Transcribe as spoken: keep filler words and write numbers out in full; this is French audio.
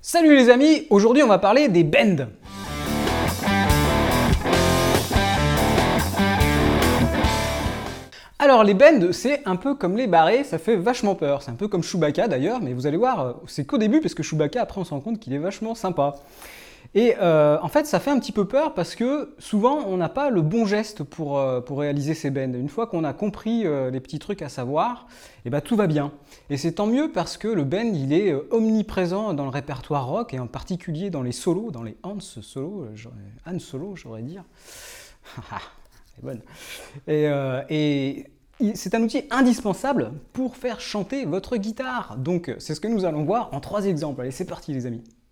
Salut les amis, aujourd'hui on va parler des bends. Alors les bends, c'est un peu comme les barrés, ça fait vachement peur. C'est un peu comme Chewbacca d'ailleurs, mais vous allez voir, c'est qu'au début, parce que Chewbacca, après on se rend compte qu'il est vachement sympa. Et euh, en fait, ça fait un petit peu peur parce que souvent, on n'a pas le bon geste pour, euh, pour réaliser ces bends. Une fois qu'on a compris euh, les petits trucs à savoir, et ben, tout va bien. Et c'est tant mieux parce que le bend, il est euh, omniprésent dans le répertoire rock et en particulier dans les solos, dans les Hans solo, Han solo, j'aurais dire. C'est bonne. Et, euh, et c'est un outil indispensable pour faire chanter votre guitare. Donc, c'est ce que nous allons voir en trois exemples. Allez, c'est parti les amis.